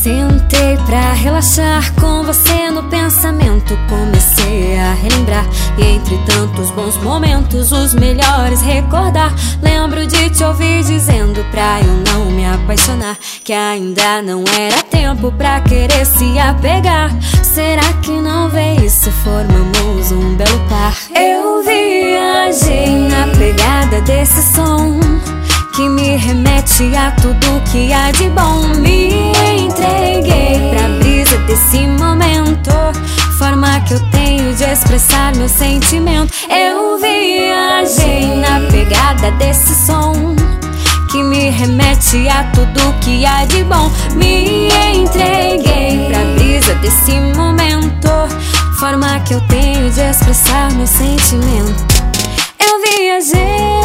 Sentei pra relaxar com você no pensamento. Comecei a relembrar e entre tantos bons momentos, os melhores recordar. Lembro de te ouvir dizendo pra eu não me apaixonar, que ainda não era tempo pra querer se apegar. Será que não veio se formamos um belo par? Eu viajei na pegada desse som que me remete a tudo que há de bom. Me entreguei pra brisa desse momento, forma que eu tenho de expressar meu sentimento. Eu viajei na pegada desse som que me remete a tudo que há de bom. Me entreguei pra brisa desse momento, forma que eu tenho de expressar meu sentimento. Eu viajei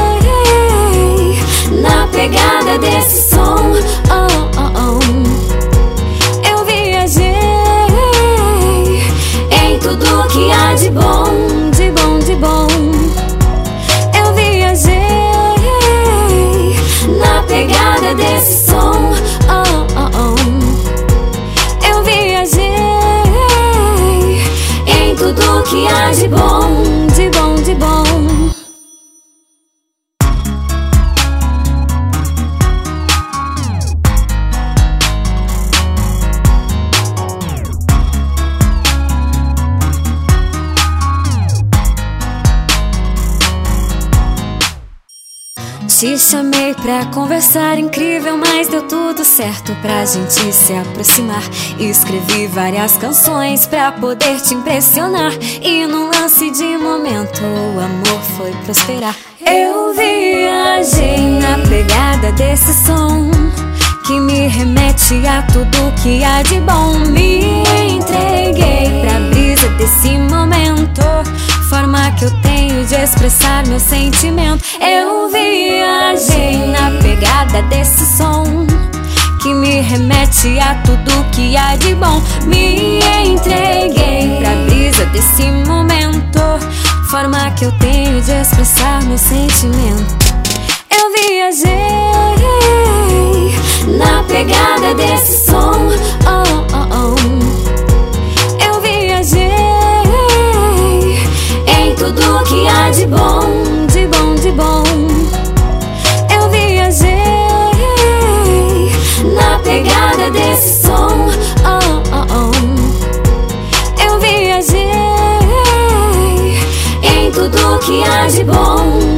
na pegada desse som, oh, oh, oh. Eu viajei em tudo que há de bom, de bom, de bom. Eu viajei na pegada desse som, oh, oh, oh. Eu viajei em tudo que há de bom, de bom, de bom. Te chamei pra conversar, incrível, mas deu tudo certo pra gente se aproximar. Escrevi várias canções pra poder te impressionar, e num lance de momento o amor foi prosperar. Eu viajei na pegada desse som que me remete a tudo que há de bom. Me entreguei pra brisa desse momento, forma que eu tenho de expressar meu sentimento. Eu viajei na pegada desse som que me remete a tudo que há de bom. Me entreguei pra brisa desse momento, forma que eu tenho de expressar meu sentimento. Eu viajei na pegada desse som, oh, oh, oh. Eu viajei em tudo que há de bom, de bom, de bom. Eu viajei na pegada desse som, oh, oh, oh. Eu viajei em tudo que há de bom.